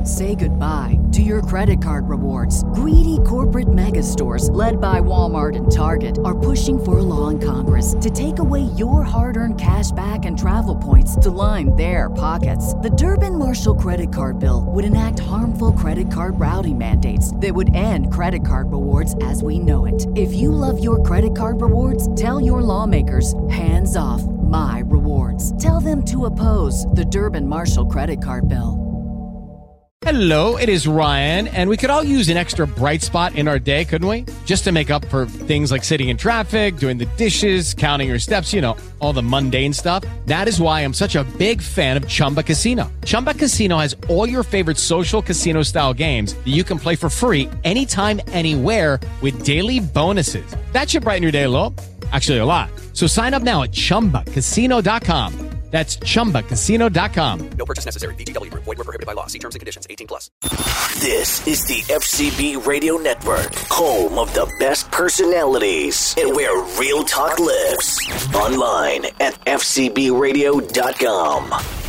Say goodbye to your credit card rewards. Greedy corporate mega stores, led by Walmart and Target, are pushing for a law in Congress to take away your hard-earned cash back and travel points to line their pockets. The Durbin-Marshall credit card bill would enact harmful credit card routing mandates that would end credit card rewards as we know it. If you love your credit card rewards, tell your lawmakers, hands off my rewards. Tell them to oppose the Durbin-Marshall credit card bill. Hello, it is Ryan, and we could all use an extra bright spot in our day, couldn't we? Just to make up for things like sitting in traffic, doing the dishes, counting your steps, you know, all the mundane stuff. That is why I'm such a big fan of Chumba Casino. Chumba Casino has all your favorite social casino-style games that you can play for free anytime, anywhere with daily bonuses. That should brighten your day a little. Actually, a lot. So sign up now at ChumbaCasino.com. That's ChumbaCasino.com. No purchase necessary. VGW Group. Void where prohibited by law. See terms and conditions. 18+. This is the FCB Radio Network, home of the best personalities and where real talk lives. Online at FCBRadio.com.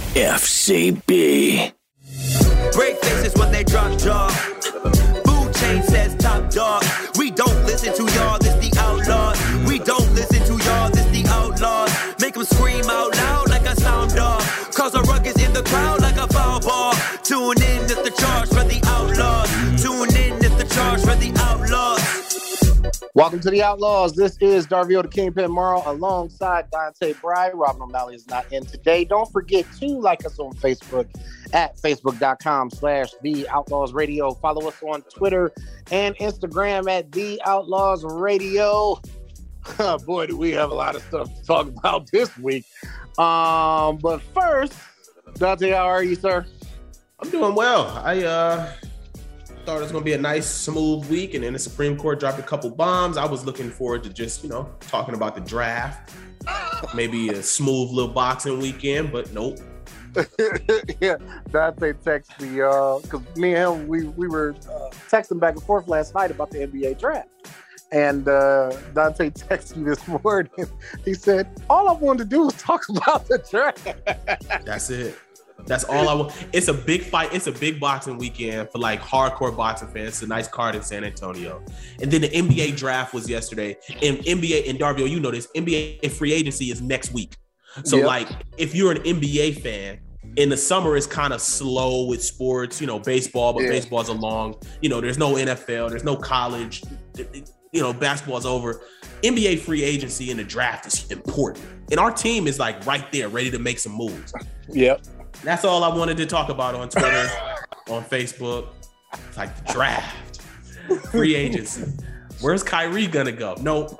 FCB. Great faces when they drop jaw. Food chain says top dog. We don't listen to y'all, this the outlaws. We don't listen to y'all, this the outlaws. Make them scream out loud like a sound dog. Cause a ruckus in the crowd like a foul ball. Tune in if the charge for the outlaws. Tune in if the charge for the outlaws. Welcome to the Outlaws. This is Darvio the Kingpin Morrow alongside Dante Bry. Robin O'Malley is not in today. Don't forget to like us on Facebook at facebook.com/The Outlaws Radio. Follow us on Twitter and Instagram at The Outlaws Radio. Boy, do we have a lot of stuff to talk about this week. But first, Dante, how are you, sir? I'm doing well. I thought it was going to be a nice, smooth week, and then the Supreme Court dropped a couple bombs. I was looking forward to just, talking about the draft. Maybe a smooth little boxing weekend, but nope. Yeah, Dante texted me, because me and him, we were texting back and forth last night about the NBA draft. And Dante texted me this morning. He said, all I wanted to do was talk about the draft. That's it. That's all I want. It's a big fight. It's a big boxing weekend for like hardcore boxing fans. It's a nice card in San Antonio. And then the NBA draft was yesterday. And NBA, and Darvio, you know this, NBA free agency is next week. So like if you're an NBA fan, in the summer is kind of slow with sports, baseball, but baseball's a long, there's no NFL, there's no college, basketball's over. NBA free agency and the draft is important. And our team is like right there, ready to make some moves. Yep. That's all I wanted to talk about on Twitter, on Facebook. It's like the draft, free agency. Where's Kyrie gonna go? Nope.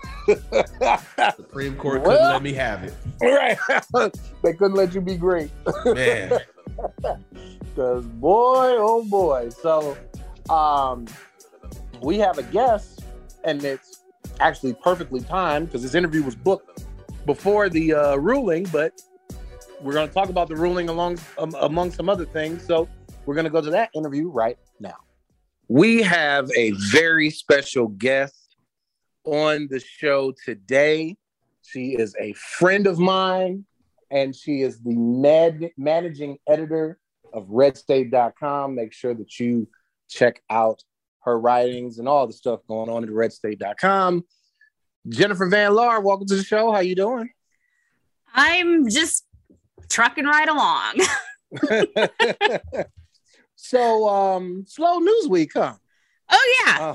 Supreme Court couldn't let me have it. Right. They couldn't let you be great. Man. Because boy, oh boy. So we have a guest, and it's actually perfectly timed because this interview was booked before the ruling, but we're going to talk about the ruling among some other things. So we're going to go to that interview right now. We have a very special guest on the show today. She is a friend of mine, and she is the managing editor of redstate.com. Make sure that you check out her writings and all the stuff going on at redstate.com. Jennifer Van Laar, welcome to the show. How you doing? I'm just trucking right along. So, slow news week, huh? Oh, yeah.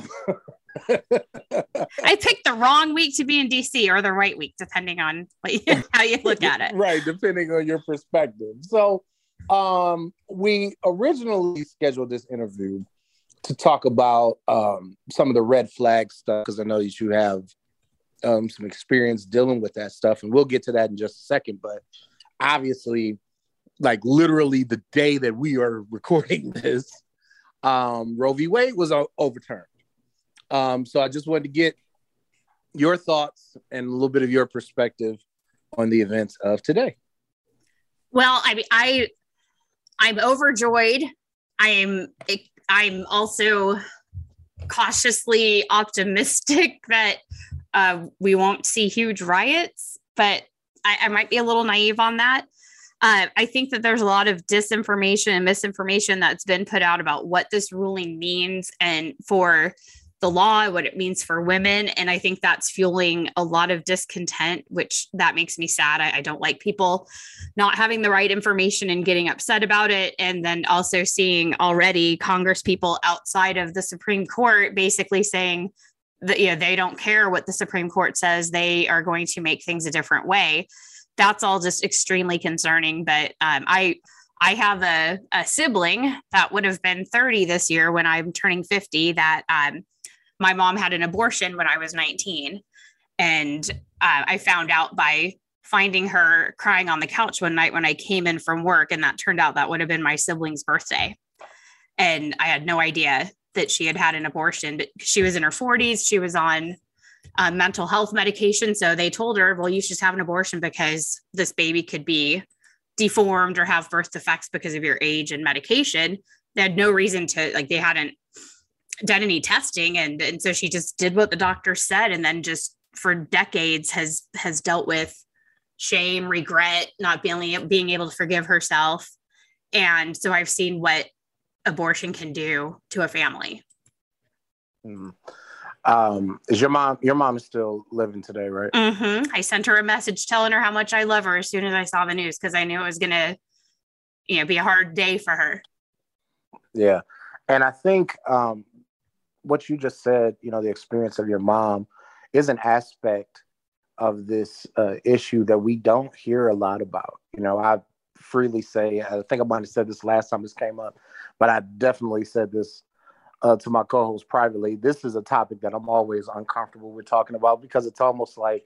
I picked the wrong week to be in DC, or the right week, depending on how you look at it. Right, depending on your perspective. So, we originally scheduled this interview to talk about some of the red flag stuff, because I know that you have some experience dealing with that stuff, and we'll get to that in just a second. But obviously, like literally the day that we are recording this, Roe v. Wade was overturned. So I just wanted to get your thoughts and a little bit of your perspective on the events of today. Well, I'm overjoyed. I'm also cautiously optimistic that we won't see huge riots, but I might be a little naive on that. I think that there's a lot of disinformation and misinformation that's been put out about what this ruling means and for the law, what it means for women. And I think that's fueling a lot of discontent, which that makes me sad. I don't like people not having the right information and getting upset about it. And then also seeing already Congress people outside of the Supreme Court basically saying that, they don't care what the Supreme Court says. They are going to make things a different way. That's all just extremely concerning. But I have a sibling that would have been 30 this year when I'm turning 50 that my mom had an abortion when I was 19. And I found out by finding her crying on the couch one night when I came in from work. And that turned out that would have been my sibling's birthday. And I had no idea that she had had an abortion, but she was in her 40s. She was on mental health medication. So they told her, well, you should just have an abortion because this baby could be deformed or have birth defects because of your age and medication. They had no reason to, they hadn't done any testing. And so she just did what the doctor said. And then just for decades has dealt with shame, regret, not being able to forgive herself. And so I've seen what abortion can do to a family. Is your mom is still living today, right? Mm-hmm. I sent her a message telling her how much I love her as soon as I saw the news, because I knew it was going to, be a hard day for her. Yeah. And I think what you just said, the experience of your mom is an aspect of this issue that we don't hear a lot about. I freely say, I think I might have said this last time this came up, but I definitely said this to my co-host privately. This is a topic that I'm always uncomfortable with talking about because it's almost like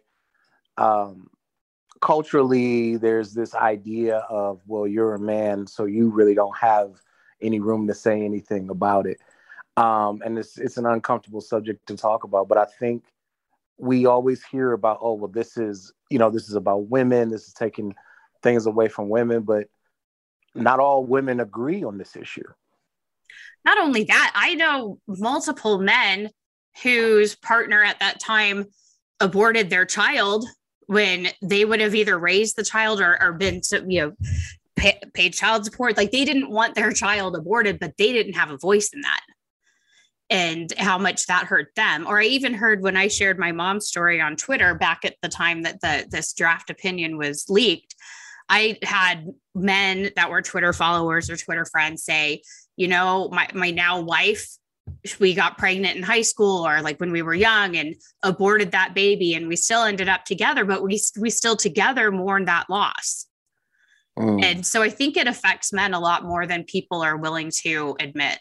culturally there's this idea of, well, you're a man, so you really don't have any room to say anything about it. And it's an uncomfortable subject to talk about, but I think we always hear about, oh, well, this is about women. This is taking things away from women, but not all women agree on this issue. Not only that, I know multiple men whose partner at that time aborted their child when they would have either raised the child or been, paid child support. They didn't want their child aborted, but they didn't have a voice in that. And how much that hurt them. Or I even heard when I shared my mom's story on Twitter back at the time that this draft opinion was leaked, I had men that were Twitter followers or Twitter friends say, my now wife, we got pregnant in high school or when we were young and aborted that baby, and we still ended up together, but we still together mourn that loss. And so I think it affects men a lot more than people are willing to admit.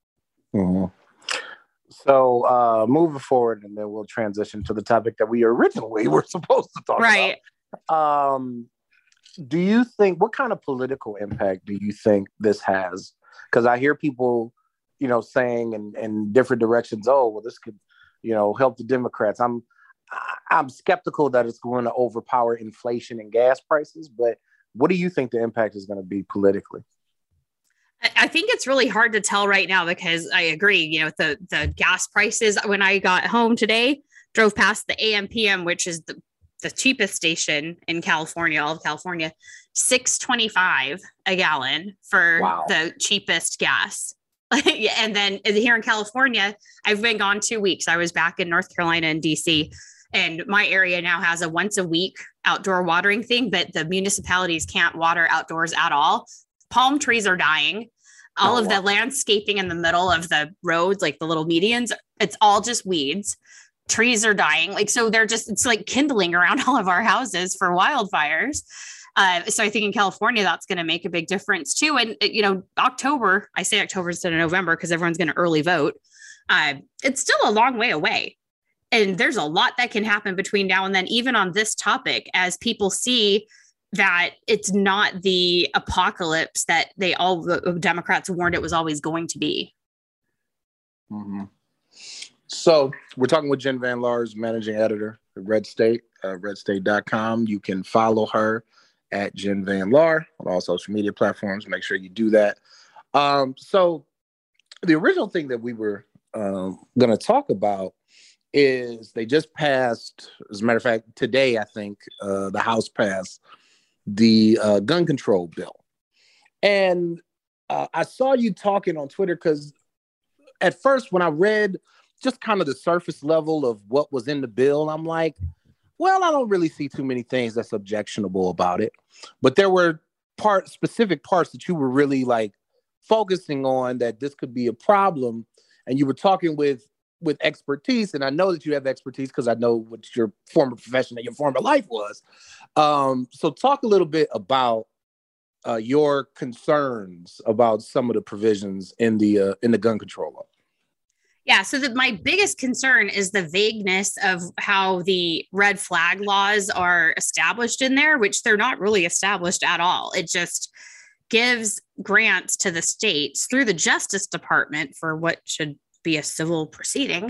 So moving forward, and then we'll transition to the topic that we originally were supposed to talk about. Do you think, what kind of political impact do you think this has? Because I hear people, saying in different directions, oh, well, this could, help the Democrats. I'm skeptical that it's going to overpower inflation and gas prices, but what do you think the impact is going to be politically? I think it's really hard to tell right now because I agree, the gas prices, when I got home today, drove past the AM/PM, which is the cheapest station in California, all of California, $6.25 a gallon for the cheapest gas. And then here in California, I've been gone 2 weeks. I was back in North Carolina and DC, and my area now has a once a week outdoor watering thing, but the municipalities can't water outdoors at all. Palm trees are dying. All of the landscaping in the middle of the roads, the little medians, it's all just weeds. Trees are dying. So it's kindling around all of our houses for wildfires. So I think in California, that's going to make a big difference too. And, October, I say October instead of November because everyone's going to early vote. It's still a long way away. And there's a lot that can happen between now and then, even on this topic, as people see that it's not the apocalypse that the Democrats warned it was always going to be. So we're talking with Jen Van Lars, managing editor at Red State, redstate.com. You can follow her at Jen Van Lar on all social media platforms. Make sure you do that. So the original thing that we were going to talk about is they just passed, as a matter of fact, today, I think the House passed the gun control bill. And I saw you talking on Twitter because at first when I read just kind of the surface level of what was in the bill, I'm like, well, I don't really see too many things that's objectionable about it. But there were specific parts that you were really like focusing on that this could be a problem. And you were talking with expertise. And I know that you have expertise because I know what your former profession and your former life was. So talk a little bit about your concerns about some of the provisions in the gun control law. Yeah, so my biggest concern is the vagueness of how the red flag laws are established in there, which they're not really established at all. It just gives grants to the states through the Justice Department for what should be a civil proceeding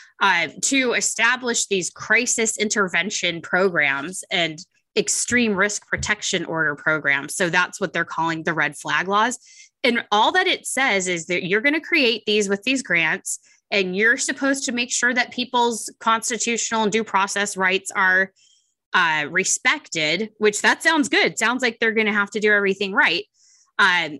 to establish these crisis intervention programs and extreme risk protection order programs. So that's what they're calling the red flag laws. And all that it says is that you're going to create these with these grants, and you're supposed to make sure that people's constitutional and due process rights are respected, which that sounds good. Sounds like they're going to have to do everything right. And,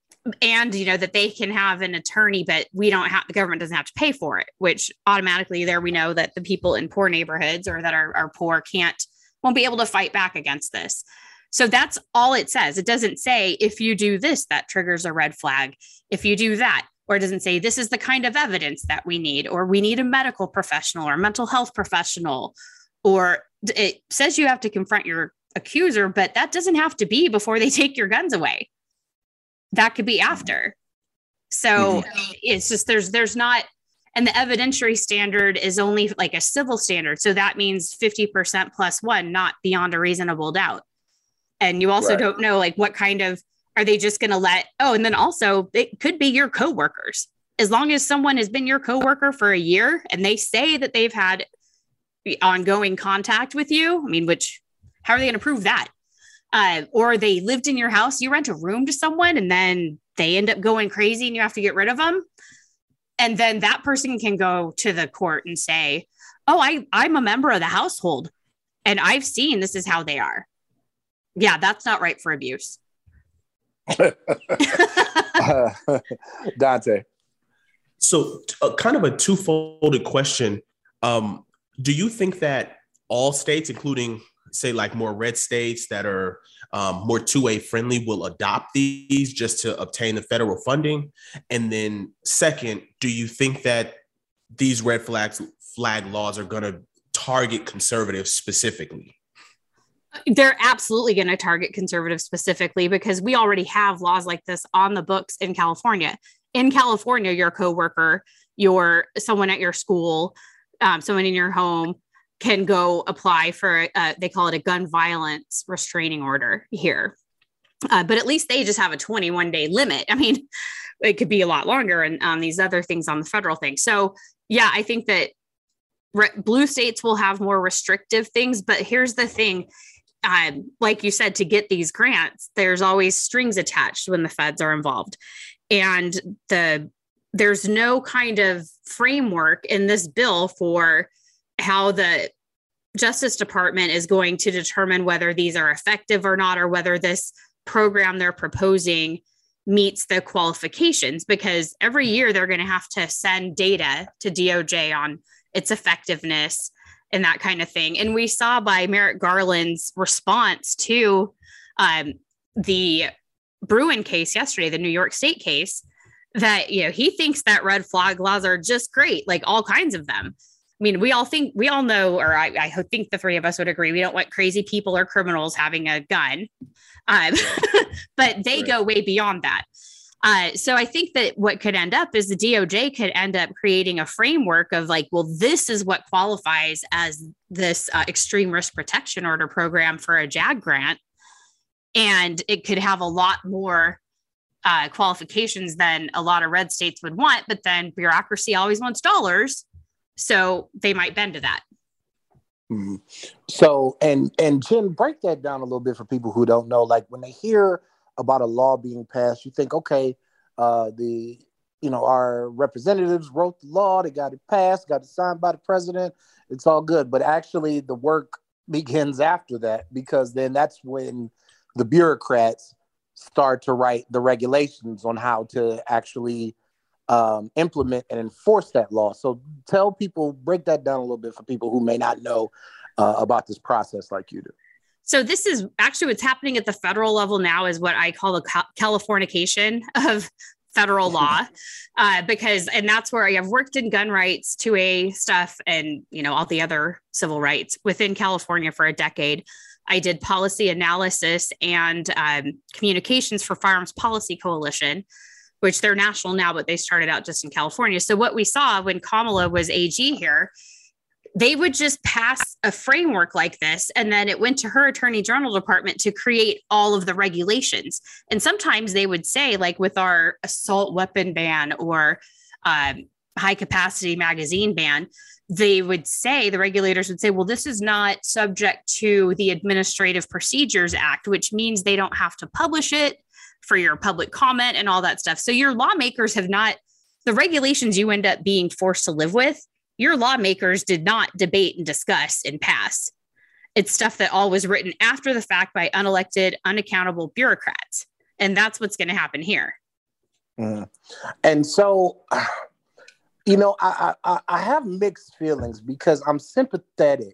you know, that they can have an attorney, but the government doesn't have to pay for it, which automatically there we know that the people in poor neighborhoods or that are poor won't be able to fight back against this. So that's all it says. It doesn't say if you do this, that triggers a red flag. If you do that, or it doesn't say this is the kind of evidence that we need, or we need a medical professional or a mental health professional, or it says you have to confront your accuser, but that doesn't have to be before they take your guns away. That could be after. So it's just, there's not, and the evidentiary standard is only like a civil standard. So that means 50% plus one, not beyond a reasonable doubt. And you also don't know, like, what kind of, are they just going to and then also it could be your coworkers. As long as someone has been your coworker for a year and they say that they've had ongoing contact with you, I mean, how are they going to prove that? Or they lived in your house, you rent a room to someone and then they end up going crazy and you have to get rid of them. And then that person can go to the court and say, oh, I'm a member of the household and I've seen this is how they are. Yeah, that's not right for abuse. Dante. So kind of a two-folded question. Do you think that all states, including say like more red states that are more two-way friendly, will adopt these just to obtain the federal funding? And then second, do you think that these red flag laws are going to target conservatives specifically? They're absolutely going to target conservatives specifically because we already have laws like this on the books in California. In California, your coworker, someone at your school, someone in your home can go apply for, they call it a gun violence restraining order here. But at least they just have a 21-day limit. I mean, it could be a lot longer and on these other things on the federal thing. So yeah, I think that blue states will have more restrictive things, but here's the thing. Like you said, to get these grants, there's always strings attached when the feds are involved. And there's no kind of framework in this bill for how the Justice Department is going to determine whether these are effective or not, or whether this program they're proposing meets the qualifications, because every year they're going to have to send data to DOJ on its effectiveness and that kind of thing. And we saw by Merrick Garland's response to the Bruen case yesterday, the New York State case, that, you know, he thinks that red flag laws are just great, like all kinds of them. I mean, we all know, or I think the three of us would agree, we don't want crazy people or criminals having a gun, but they go way beyond that. So I think that what could end up is the DOJ could end up creating a framework of like, well, this is what qualifies as this extreme risk protection order program for a JAG grant. And it could have a lot more qualifications than a lot of red states would want, but then bureaucracy always wants dollars. So they might bend to that. Mm-hmm. So, and Jen, break that down a little bit for people who don't know, like when they hear about a law being passed, you think, okay, our representatives wrote the law, they got it passed, got it signed by the president, it's all good. But actually the work begins after that, because then that's when the bureaucrats start to write the regulations on how to actually implement and enforce that law. So tell people, break that down a little bit for people who may not know about this process like you do. So this is actually what's happening at the federal level now is what I call the Californication of federal law, and that's where I've worked in gun rights, 2A stuff, and, all the other civil rights within California for a decade. I did policy analysis and communications for Firearms Policy Coalition, which they're national now, but they started out just in California. So what we saw when Kamala was AG here, they would just pass a framework like this, and then it went to her attorney general department to create all of the regulations. And sometimes they would say, like with our assault weapon ban or high capacity magazine ban, they would say, the regulators would say, well, this is not subject to the Administrative Procedures Act, which means they don't have to publish it for your public comment and all that stuff. So your lawmakers have not, the regulations you end up being forced to live with, your lawmakers did not debate and discuss and pass. It's stuff that all was written after the fact by unelected, unaccountable bureaucrats. And that's what's going to happen here. Mm. And so, I have mixed feelings because I'm sympathetic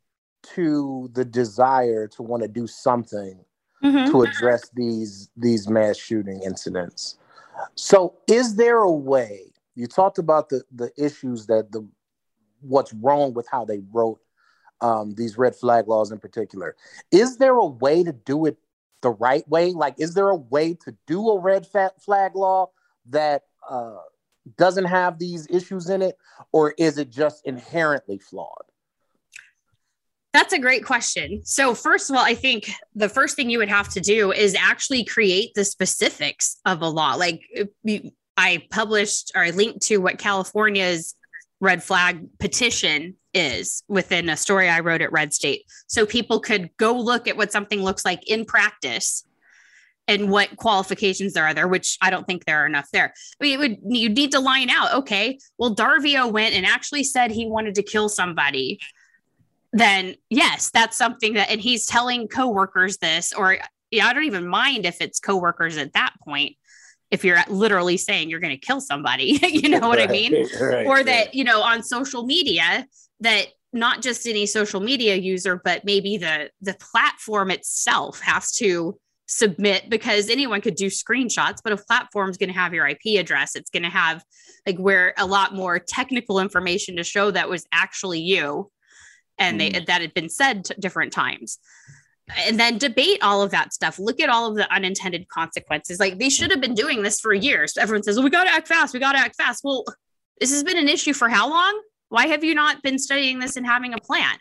to the desire to want to do something to address these mass shooting incidents. So is there a way, you talked about the issues what's wrong with how they wrote these red flag laws in particular. Is there a way to do it the right way? Like, is there a way to do a red flag law that doesn't have these issues in it, or is it just inherently flawed? That's a great question. So first of all, I think the first thing you would have to do is actually create the specifics of a law. Like I published or I linked to what California's red flag petition is within a story I wrote at Red State. So people could go look at what something looks like in practice and what qualifications there are there, which I don't think there are enough there. I mean, you'd need to line out, okay, well, Darvio went and actually said he wanted to kill somebody. Then yes, that's something that, and he's telling coworkers this, or I don't even mind if it's coworkers at that point. If you're literally saying you're going to kill somebody, you know what I mean? Right, or that, on social media, that not just any social media user, but maybe the platform itself has to submit, because anyone could do screenshots, but a platform is going to have your IP address. It's going to have like where a lot more technical information to show that was actually you. And that had been said different times. And then debate all of that stuff. Look at all of the unintended consequences. Like they should have been doing this for years. Everyone says, well, we got to act fast. We got to act fast. Well, this has been an issue for how long? Why have you not been studying this and having a plan?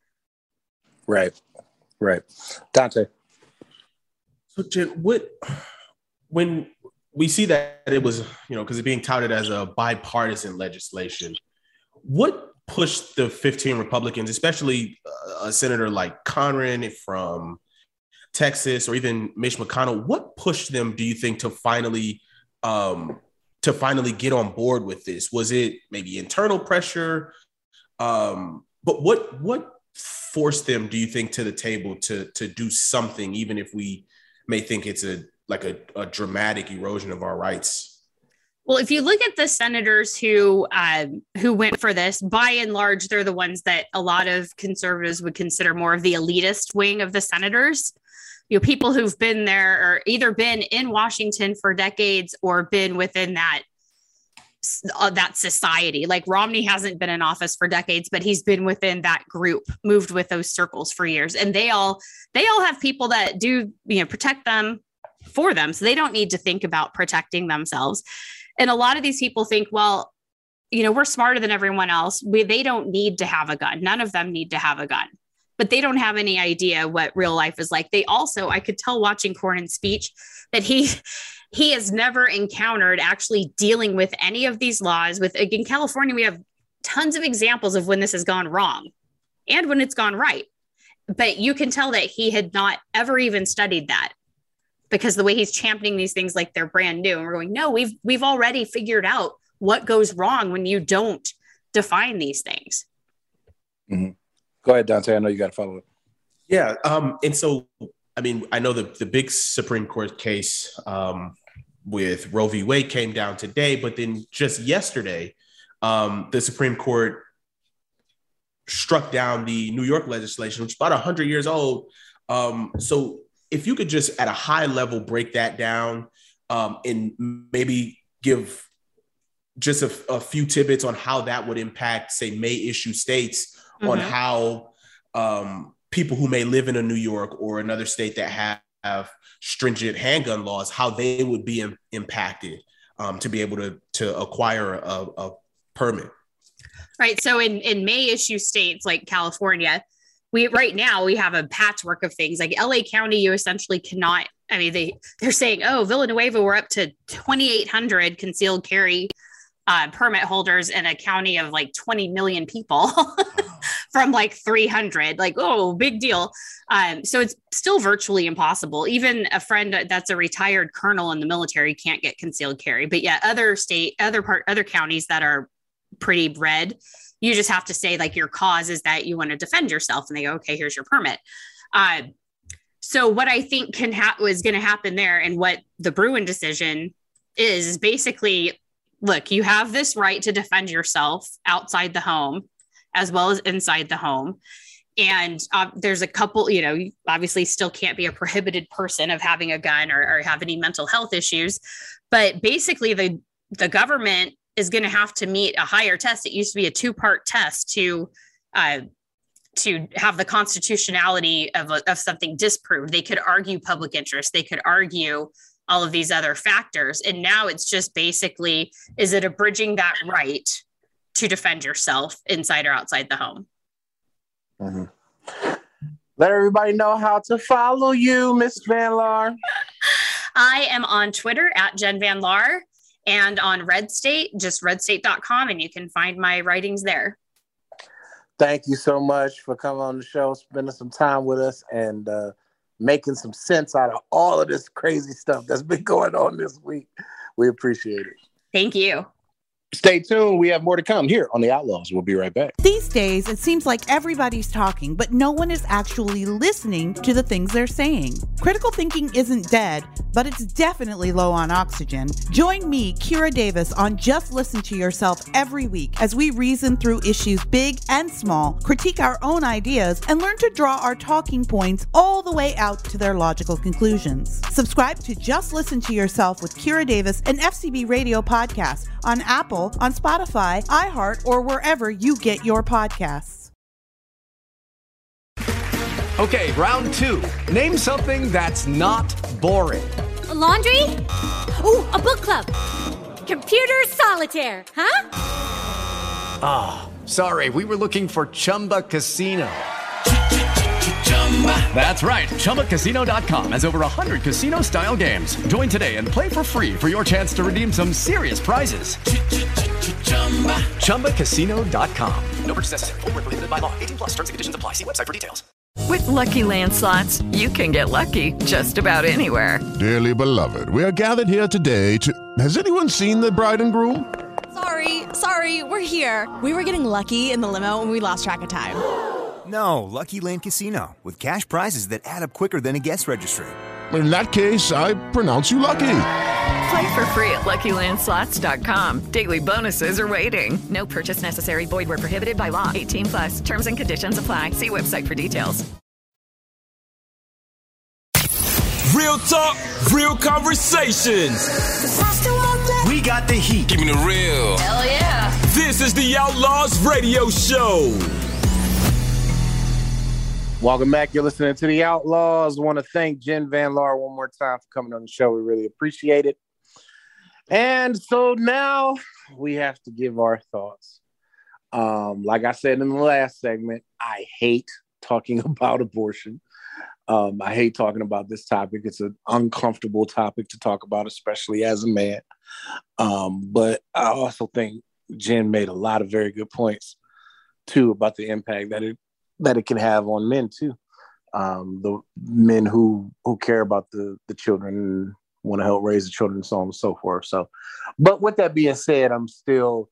Right. Dante. So Jen, when we see that it was, because it's being touted as a bipartisan legislation, what pushed the 15 Republicans, especially a senator like Conran from Texas, or even Mitch McConnell, what pushed them, do you think, to finally get on board with this? Was it maybe internal pressure? But what forced them, do you think, to the table to do something, even if we may think it's a dramatic erosion of our rights? Well, if you look at the senators who went for this, by and large, they're the ones that a lot of conservatives would consider more of the elitist wing of the senators. People who've been there or either been in Washington for decades or been within that society. Like Romney hasn't been in office for decades, but he's been within that group, moved with those circles for years. And they all have people that do, protect them for them. So they don't need to think about protecting themselves. And a lot of these people think, well, we're smarter than everyone else. They don't need to have a gun. None of them need to have a gun, but they don't have any idea what real life is like. They also, I could tell watching Cornyn's speech that he has never encountered actually dealing with any of these laws. In California, we have tons of examples of when this has gone wrong and when it's gone right. But you can tell that he had not ever even studied that, because the way he's championing these things like they're brand new. And we're going, no, we've already figured out what goes wrong when you don't define these things. Mm-hmm. Go ahead, Dante. I know you got to follow it. Yeah. And so I mean, I know the big Supreme Court case with Roe v. Wade came down today, but then just yesterday, the Supreme Court struck down the New York legislation, which is about 100 years old. So if you could just at a high level break that down and maybe give just a few tidbits on how that would impact, say, may issue states on how people who may live in a New York or another state that have stringent handgun laws, how they would be impacted to be able to acquire a permit. Right. So in may issue states like California, right now we have a patchwork of things. Like LA County, you essentially cannot, I mean, they're saying, oh, Villanueva, we're up to 2,800 concealed carry permit holders in a county of like 20 million people from like 300, like, oh, big deal. So it's still virtually impossible. Even a friend that's a retired colonel in the military can't get concealed carry, but yet other counties that are pretty red, you just have to say like your cause is that you want to defend yourself, and they go, okay, here's your permit. So what I think was going to happen there, and what the Bruen decision is basically, look, you have this right to defend yourself outside the home as well as inside the home. And there's a couple, you obviously still can't be a prohibited person of having a gun or have any mental health issues. But basically the government is going to have to meet a higher test. It used to be a 2-part test to have the constitutionality of something disproved. They could argue public interest. They could argue all of these other factors. And now it's just basically, is it abridging that right to defend yourself inside or outside the home? Mm-hmm. Let everybody know how to follow you, Miss Van Laar. I am on Twitter at Jen Van Laar, and on Red State, just redstate.com, and you can find my writings there. Thank you so much for coming on the show, spending some time with us, and making some sense out of all of this crazy stuff that's been going on this week. We appreciate it. Thank you. Stay tuned. We have more to come here on The Outlaws. We'll be right back. These days, it seems like everybody's talking, but no one is actually listening to the things they're saying. Critical thinking isn't dead, but it's definitely low on oxygen. Join me, Kira Davis, on Just Listen to Yourself every week as we reason through issues big and small, critique our own ideas, and learn to draw our talking points all the way out to their logical conclusions. Subscribe to Just Listen to Yourself with Kira Davis, an FCB radio podcast on Apple, on Spotify, iHeart, or wherever you get your podcasts. Okay, round 2. Name something that's not boring. A laundry? Ooh, a book club. Computer solitaire, huh? Ah, sorry, we were looking for Chumba Casino. That's right, ChumbaCasino.com has over 100 casino-style games. Join today and play for free for your chance to redeem some serious prizes. ChumbaCasino.com. No purchase necessary. Void where prohibited by law. 18+ terms and conditions apply. See website for details. With Lucky Land Slots, you can get lucky just about anywhere. Dearly beloved, we are gathered here today to... Has anyone seen the bride and groom? Sorry, we're here. We were getting lucky in the limo and we lost track of time. No, Lucky Land Casino, with cash prizes that add up quicker than a guest registry. In that case, I pronounce you lucky. Play for free at LuckyLandSlots.com. Daily bonuses are waiting. No purchase necessary. Void where prohibited by law. 18+. Terms and conditions apply. See website for details. Real talk, real conversations. We got the heat. Keeping it real. Hell yeah. This is the Outlaws Radio Show. Welcome back. You're listening to The Outlaws. I want to thank Jen Van Laar one more time for coming on the show. We really appreciate it. And so now we have to give our thoughts. Like I said in the last segment, I hate talking about abortion. I hate talking about this topic. It's an uncomfortable topic to talk about, especially as a man. But I also think Jen made a lot of very good points, too, about the impact that it can have on men too. The men who care about the children and want to help raise the children and so on and so forth. So, but with that being said,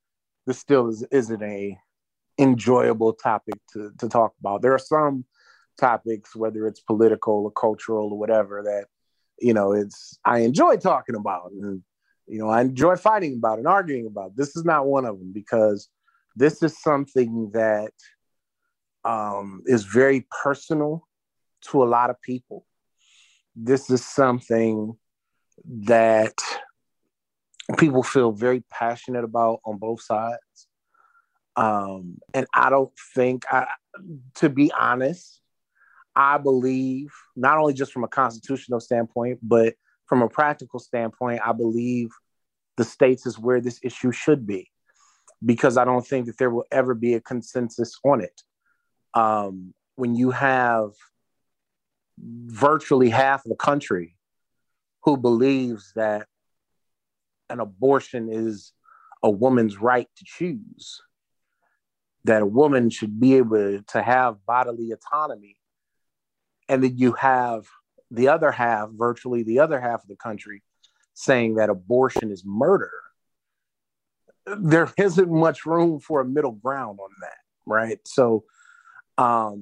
this still isn't a enjoyable topic to talk about. There are some topics, whether it's political or cultural or whatever, that, I enjoy talking about. And, I enjoy fighting about and arguing about. This is not one of them, because this is something that is very personal to a lot of people. This is something that people feel very passionate about on both sides. And I don't think, to be honest, I believe, not only just from a constitutional standpoint, but from a practical standpoint, I believe the states is where this issue should be, because I don't think that there will ever be a consensus on it. When you have virtually half of the country who believes that an abortion is a woman's right to choose, that a woman should be able to have bodily autonomy, and then you have the other half, virtually the other half of the country, saying that abortion is murder, there isn't much room for a middle ground on that, right? So I've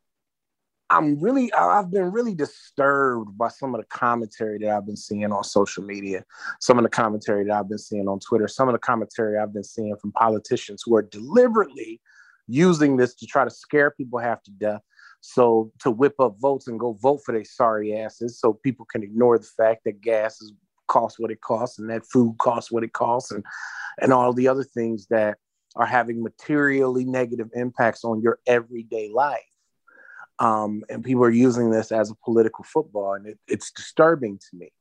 been really disturbed by some of the commentary that I've been seeing on social media, some of the commentary that I've been seeing on Twitter, some of the commentary I've been seeing from politicians who are deliberately using this to try to scare people half to death, so to whip up votes and go vote for their sorry asses, so people can ignore the fact that gas costs what it costs, and that food costs what it costs, and all the other things that are having materially negative impacts on your everyday life. And people are using this as a political football, and it's disturbing to me.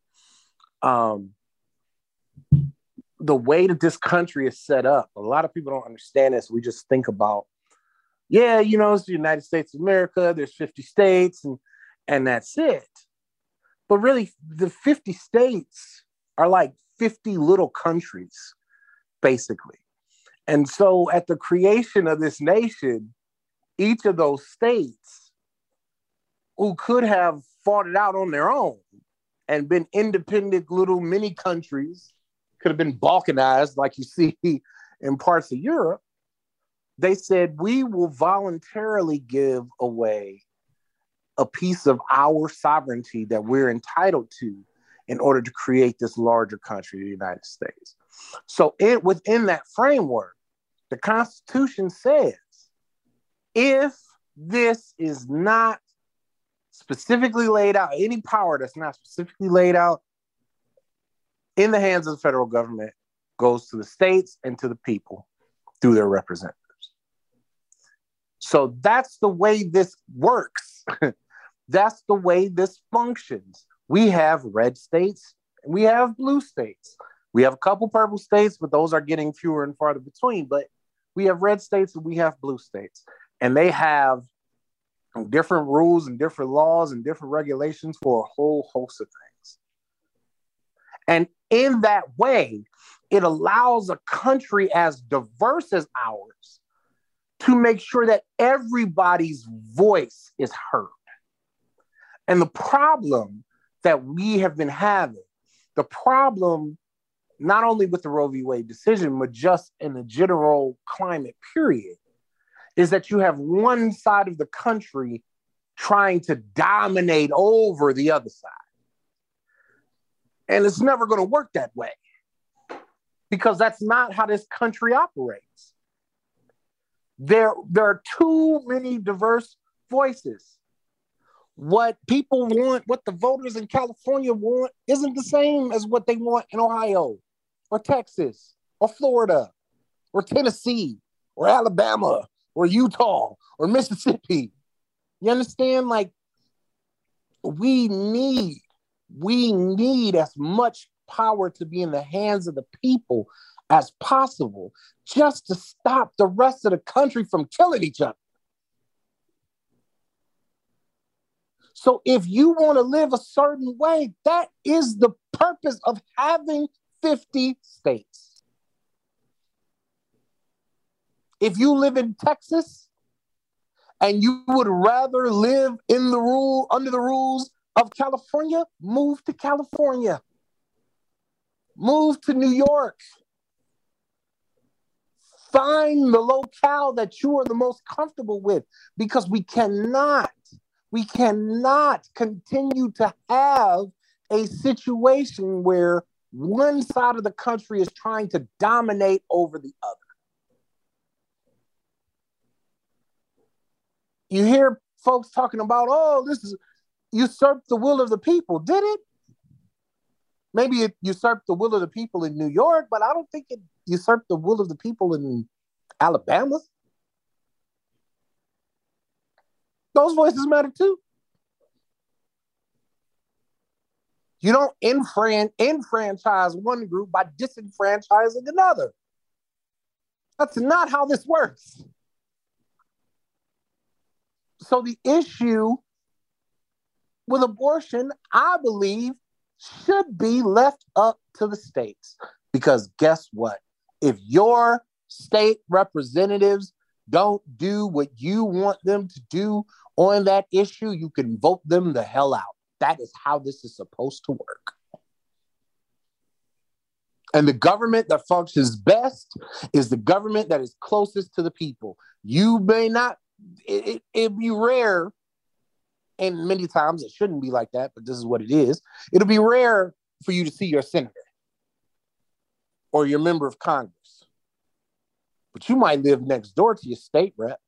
The way that this country is set up, a lot of people don't understand this. We just think about, it's the United States of America, there's 50 states, and that's it. But really, the 50 states are like 50 little countries, basically. And so at the creation of this nation, each of those states who could have fought it out on their own and been independent little mini countries, could have been balkanized like you see in parts of Europe, they said, we will voluntarily give away a piece of our sovereignty that we're entitled to in order to create this larger country, the United States. So within that framework, the Constitution says, if this is not specifically laid out, any power that's not specifically laid out in the hands of the federal government goes to the states and to the people through their representatives. So that's the way this works. That's the way this functions. We have red states and we have blue states. We have a couple purple states, but those are getting fewer and farther between. But we have red states and we have blue states. And they have different rules and different laws and different regulations for a whole host of things. And in that way, it allows a country as diverse as ours to make sure that everybody's voice is heard. And the problem that we have been having, the problem not only with the Roe v. Wade decision, but just in the general climate period, is that you have one side of the country trying to dominate over the other side. And it's never going to work that way, because that's not how this country operates. There are too many diverse voices. What people want, what the voters in California want, isn't the same as what they want in Ohio or Texas or Florida or Tennessee or Alabama or Utah or Mississippi. You understand? Like, we need as much power to be in the hands of the people as possible, just to stop the rest of the country from killing each other. So if you want to live a certain way, that is the purpose of having 50 states. If you live in Texas and you would rather live in under the rules of California, move to California. Move to New York. Find the locale that you are the most comfortable with, because we cannot We cannot continue to have a situation where one side of the country is trying to dominate over the other. You hear folks talking about, oh, this is usurped the will of the people. Did it? Maybe it usurped the will of the people in New York, but I don't think it usurped the will of the people in Alabama. Those voices matter too. You don't enfranchise one group by disenfranchising another. That's not how this works. So the issue with abortion, I believe, should be left up to the states. Because guess what? If your state representatives don't do what you want them to do on that issue, you can vote them the hell out. That is how this is supposed to work. And the government that functions best is the government that is closest to the people. You may not, it'd be rare, and many times it shouldn't be like that, but this is what it is. It'll be rare for you to see your senator or your member of Congress. But you might live next door to your state rep.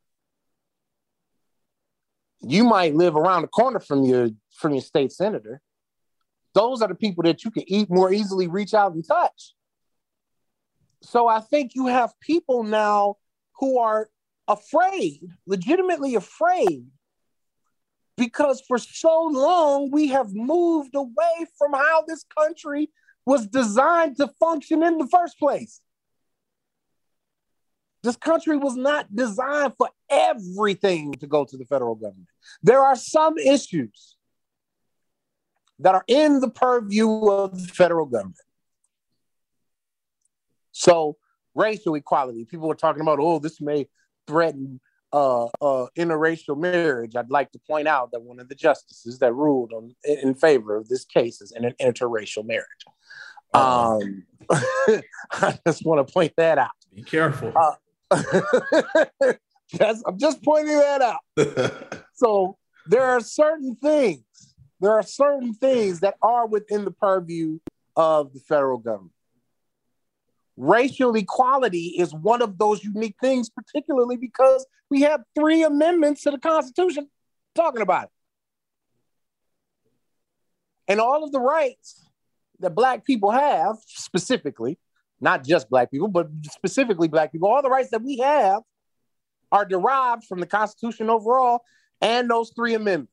You might live around the corner from your state senator. Those are the people that you can more easily reach out and touch. So I think you have people now who are afraid, legitimately afraid, because for so long we have moved away from how this country was designed to function in the first place. This country was not designed for everything to go to the federal government. There are some issues that are in the purview of the federal government. So racial equality, people are talking about, oh, this may threaten interracial marriage. I'd like to point out that one of the justices that ruled in favor of this case is an interracial marriage. I just want to point that out. Be careful. I'm just pointing that out. So there are certain things that are within the purview of the federal government. Racial equality is one of those unique things, particularly because we have 3 amendments to the Constitution talking about it. And all of the rights that Black people have, specifically, not just Black people, but specifically Black people, all the rights that we have are derived from the Constitution overall and those 3 amendments.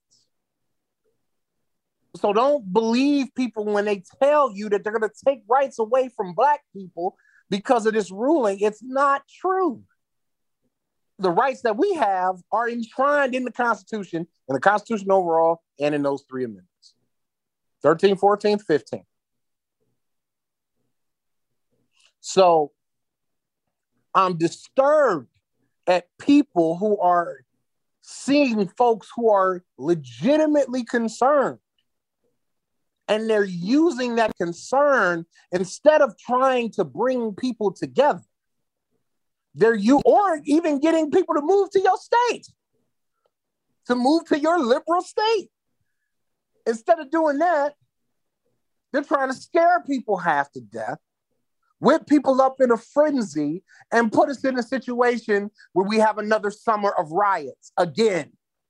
So don't believe people when they tell you that they're going to take rights away from Black people because of this ruling. It's not true. The rights that we have are enshrined in the Constitution, in the Constitution overall, and in those 3 amendments. 13, 14, 15. So I'm disturbed at people who are seeing folks who are legitimately concerned, and they're using that concern instead of trying to bring people together. Or even getting people to move to your state, to move to your liberal state. Instead of doing that, they're trying to scare people half to death, whip people up in a frenzy, and put us in a situation where we have another summer of riots again.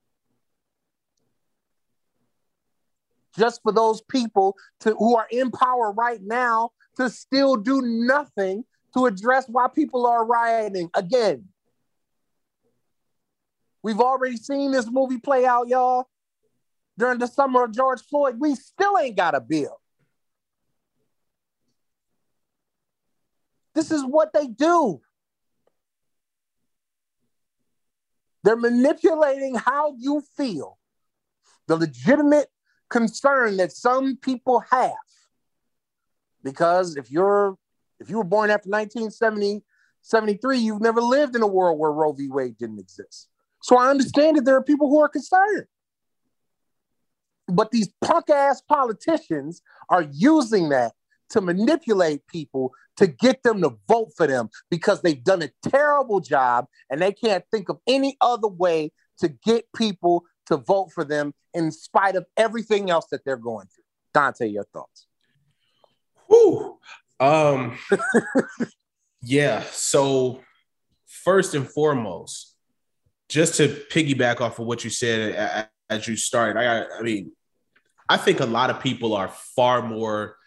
Just for those people who are in power right now to still do nothing to address why people are rioting again. We've already seen this movie play out, y'all. During the summer of George Floyd, we still ain't got a bill. This is what they do. They're manipulating how you feel. The legitimate concern that some people have. Because if you were born after 1973, you've never lived in a world where Roe v. Wade didn't exist. So I understand that there are people who are concerned. But these punk-ass politicians are using that to manipulate people to get them to vote for them because they've done a terrible job and they can't think of any other way to get people to vote for them in spite of everything else that they're going through. Dante, your thoughts? Whew. Yeah. So first and foremost, just to piggyback off of what you said as you started, I think a lot of people are far more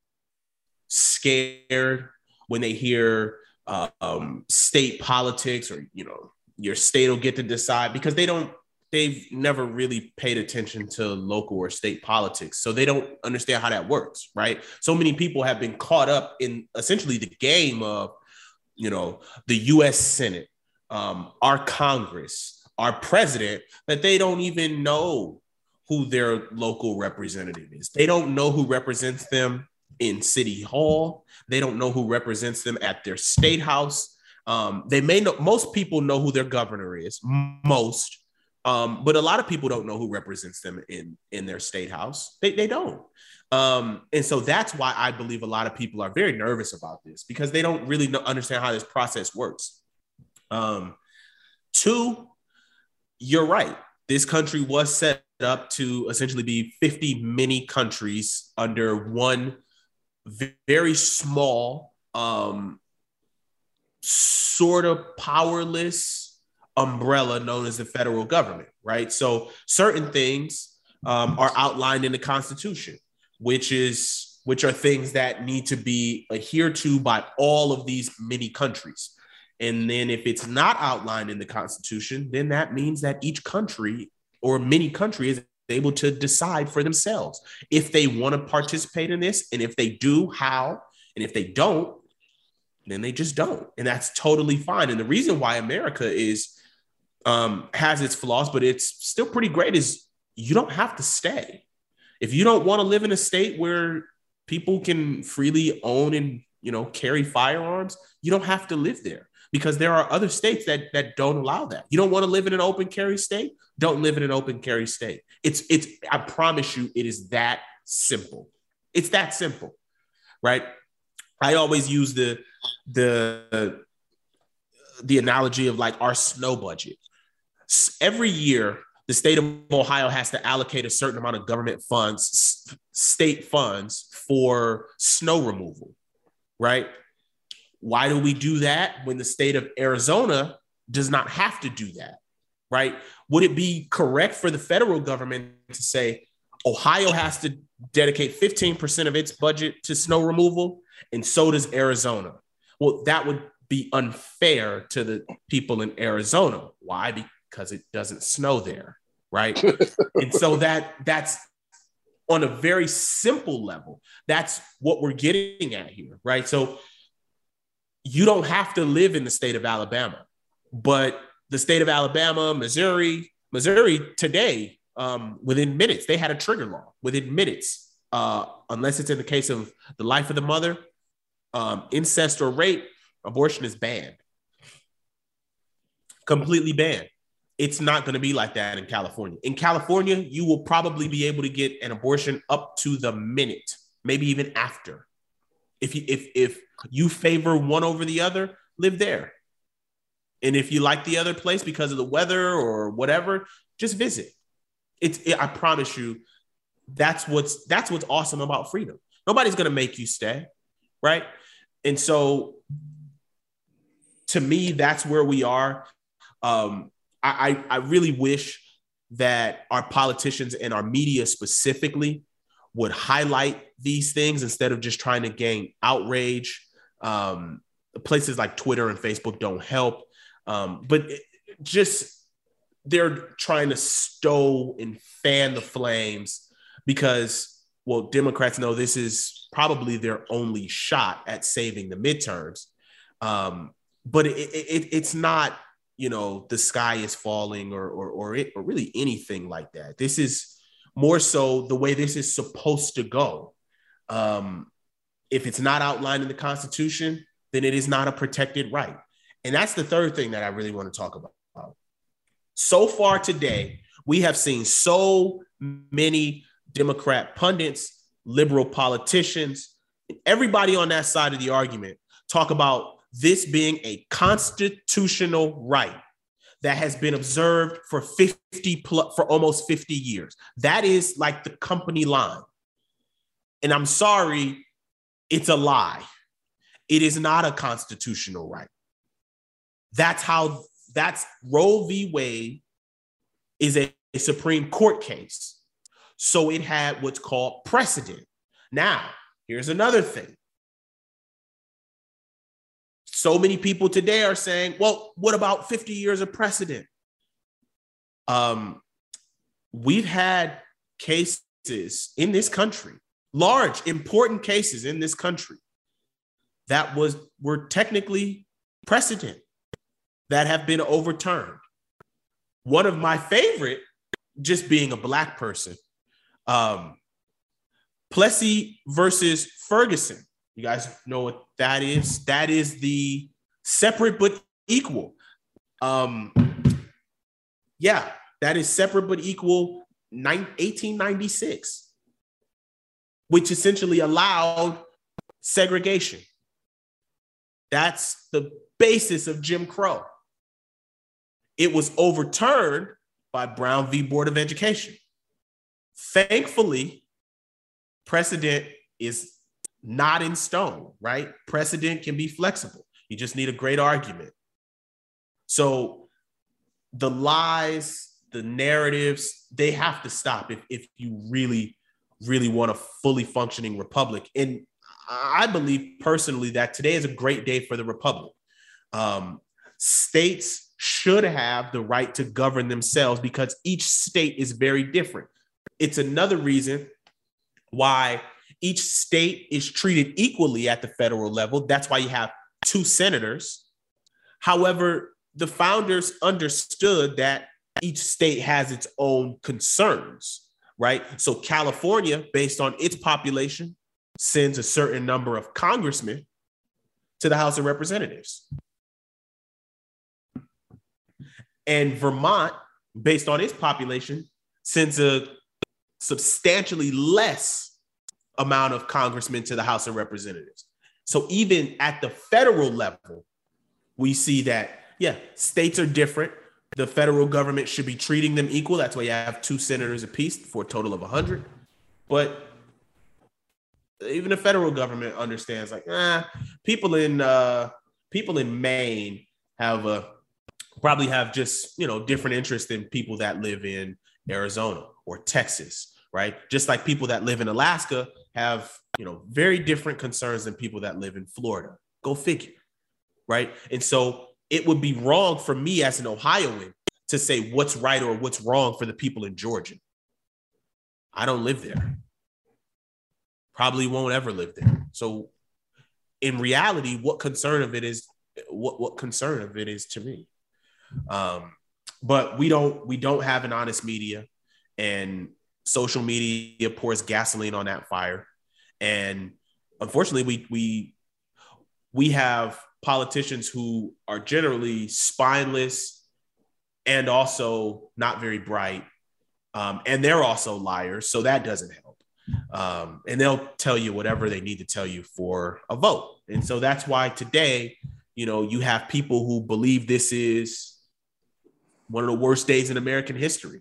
scared when they hear state politics, or, you know, your state will get to decide, because they've never really paid attention to local or state politics. So they don't understand how that works, right? So many people have been caught up in essentially the game of, you know, the US Senate, our Congress, our president, that they don't even know who their local representative is. They don't know who represents them in City Hall. They don't know who represents them at their state house. They may know, most people know who their governor is, but a lot of people don't know who represents them in their state house. They don't. And so that's why I believe a lot of people are very nervous about this, because they don't really understand how this process works. Two, you're right. This country was set up to essentially be 50 mini countries under one very small, sort of powerless umbrella known as the federal government, right? So certain things are outlined in the Constitution, which are things that need to be adhered to by all of these mini countries. And then if it's not outlined in the Constitution, then that means that each country or mini country is able to decide for themselves if they want to participate in this, and if they do, how, and if they don't, then they just don't. And that's totally fine. And the reason why America has its flaws, but it's still pretty great, is you don't have to stay. If you don't want to live in a state where people can freely own and, you know, carry firearms, you don't have to live there, because there are other states that don't allow that. You don't want to live in an open carry state? Don't live in an open carry state. I promise you, it is that simple. It's that simple, right? I always use the analogy of like our snow budget. Every year, the state of Ohio has to allocate a certain amount of government funds, state funds, for snow removal, right? Why do we do that when the state of Arizona does not have to do that, right? Would it be correct for the federal government to say Ohio has to dedicate 15% of its budget to snow removal, and so does Arizona? Well, that would be unfair to the people in Arizona. Why? Because it doesn't snow there, right? And so that's on a very simple level. That's what we're getting at here, right? So you don't have to live in the state of Alabama, but the state of Alabama, Missouri today, within minutes, they had a trigger law. Within minutes, unless it's in the case of the life of the mother, incest or rape, abortion is banned. Completely banned. It's not going to be like that in California. In California, you will probably be able to get an abortion up to the minute, maybe even after. If you favor one over the other, live there. And if you like the other place because of the weather or whatever, just visit. I promise you, that's what's awesome about freedom. Nobody's going to make you stay, right? And so, to me, that's where we are. I really wish that our politicians and our media specifically would highlight these things instead of just trying to gain outrage. Places like Twitter and Facebook don't help. But they're trying to stow and fan the flames because, well, Democrats know this is probably their only shot at saving the midterms. But it's not, you know, the sky is falling or really anything like that. This is more so the way this is supposed to go. If it's not outlined in the Constitution, then it is not a protected right. And that's the third thing that I really want to talk about. So far today, we have seen so many Democrat pundits, liberal politicians, everybody on that side of the argument talk about this being a constitutional right that has been observed for almost 50 years. That is like the company line. And I'm sorry, it's a lie. It is not a constitutional right. That's Roe v. Wade is a Supreme Court case. So it had what's called precedent. Now, here's another thing. So many people today are saying, well, what about 50 years of precedent? We've had cases in this country, large, important cases in this country that were technically precedent that have been overturned. One of my favorite, just being a Black person, Plessy versus Ferguson. You guys know what that is? That is the separate but equal. Yeah, that is separate but equal 1896, which essentially allowed segregation. That's the basis of Jim Crow. It was overturned by Brown v. Board of Education. Thankfully, precedent is not in stone, right? Precedent can be flexible. You just need a great argument. So the lies, the narratives, they have to stop if you really, really want a fully functioning republic. And I believe personally that today is a great day for the republic. States should have the right to govern themselves because each state is very different. It's another reason why each state is treated equally at the federal level. That's why you have 2 senators. However, the founders understood that each state has its own concerns, right? So California, based on its population, sends a certain number of congressmen to the House of Representatives. And Vermont, based on its population, sends a substantially less amount of congressmen to the House of Representatives. So even at the federal level, we see that, yeah, states are different. The federal government should be treating them equal. That's why you have 2 senators apiece for a total of 100. But even the federal government understands, like, people in Maine probably have just, different interests than people that live in Arizona or Texas, right? Just like people that live in Alaska have, very different concerns than people that live in Florida. Go figure, right? And so it would be wrong for me as an Ohioan to say what's right or what's wrong for the people in Georgia. I don't live there. Probably won't ever live there. So in reality, what concern of it is to me. But we don't have an honest media, and social media pours gasoline on that fire. And unfortunately, we have politicians who are generally spineless and also not very bright. And they're also liars. So that doesn't help. And they'll tell you whatever they need to tell you for a vote. And so that's why today, you have people who believe this is one of the worst days in American history.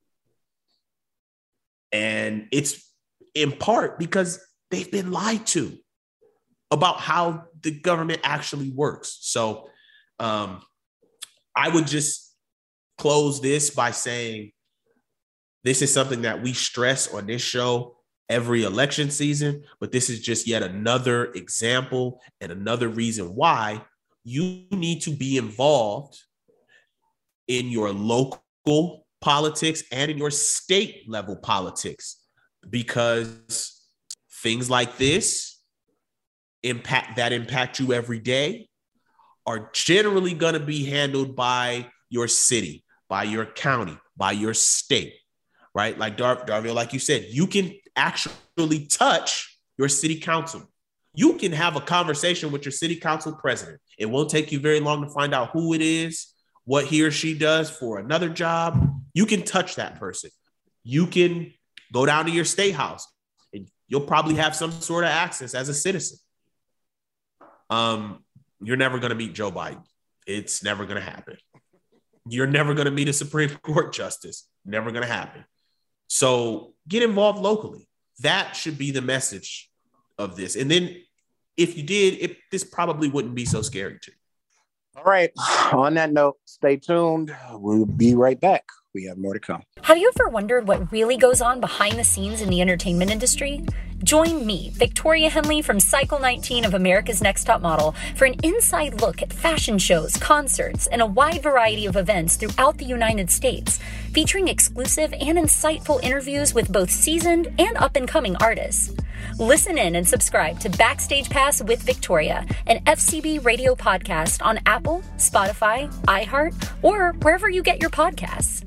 And it's in part because they've been lied to about how the government actually works. So I would just close this by saying this is something that we stress on this show every election season, but this is just yet another example and another reason why you need to be involved in your local politics and in your state level politics, because things like this impact you every day are generally going to be handled by your city, by your county, by your state, right? Like Darville, like you said, you can actually touch your city council. You can have a conversation with your city council president. It won't take you very long to find out who it is, what he or she does for another job. You can touch that person. You can go down to your state house and you'll probably have some sort of access as a citizen. You're never going to meet Joe Biden. It's never going to happen. You're never going to meet a Supreme Court justice. Never going to happen. So get involved locally. That should be the message of this. And then if you did, this probably wouldn't be so scary to you. All right. On that note, stay tuned. We'll be right back. We have more to come. Have you ever wondered what really goes on behind the scenes in the entertainment industry? Join me, Victoria Henley from Cycle 19 of America's Next Top Model, for an inside look at fashion shows, concerts, and a wide variety of events throughout the United States, featuring exclusive and insightful interviews with both seasoned and up-and-coming artists. Listen in and subscribe to Backstage Pass with Victoria, an FCB radio podcast on Apple, Spotify, iHeart, or wherever you get your podcasts.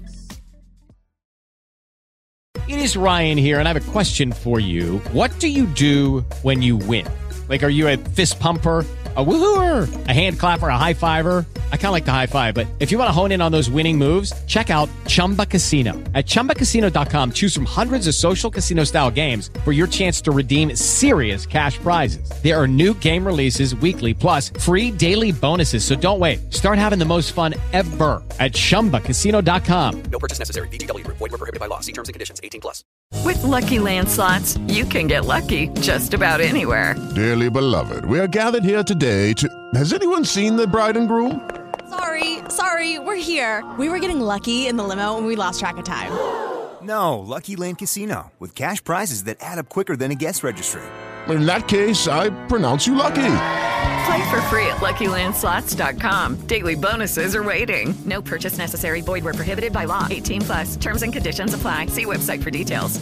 It is Ryan here, and I have a question for you. What do you do when you win? Like, are you a fist pumper, a woohooer, a hand clapper, a high fiver? I kind of like the high five, but if you want to hone in on those winning moves, check out Chumba Casino. At ChumbaCasino.com, choose from hundreds of social casino-style games for your chance to redeem serious cash prizes. There are new game releases weekly, plus free daily bonuses. So don't wait. Start having the most fun ever at ChumbaCasino.com. No purchase necessary. VGW. Void where prohibited by law. See terms and conditions. 18+. With Lucky Land Slots, you can get lucky just about anywhere. Dearly beloved, we are gathered here today to... Has anyone seen the bride and groom? Sorry, we're here. We were getting lucky in the limo and we lost track of time. No, Lucky Land Casino, with cash prizes that add up quicker than a guest registry. In that case, I pronounce you lucky. Play for free at LuckyLandSlots.com. Daily bonuses are waiting. No purchase necessary. Void where prohibited by law. 18+. Terms and conditions apply. See website for details.